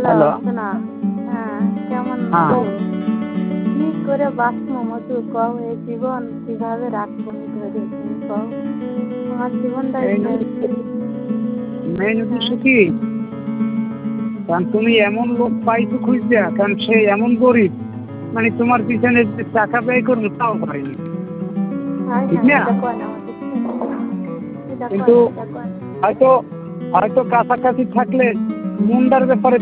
Hello hello. শোনা। হ্যাঁ, কেমন হ্যাঁ। আছো? কি করে বাঁচবো মধু কও, এই জীবন কিভাবে রাখবো আমি ধরে, তুমি কও। আমার জীবনটাই মেইন শেষ। উদ্দেশ্য হ্যাঁ, কি, কারণ তুমি এমন লোক পাইছো খুঁজতে, কারণ সে এমন গরিব, মানে তোমার পিছনে যে টাকা ব্যয় করবো তাও পারিনি, হ্যাঁ ঠিক হ্যাঁ, না? এটা কয় না আমাদের, এটা কয় কিন্তু না, এটা কয় না। হয়তো হয়তো কাছাকাছি থাকলে মুন্ডার ব্যাপারে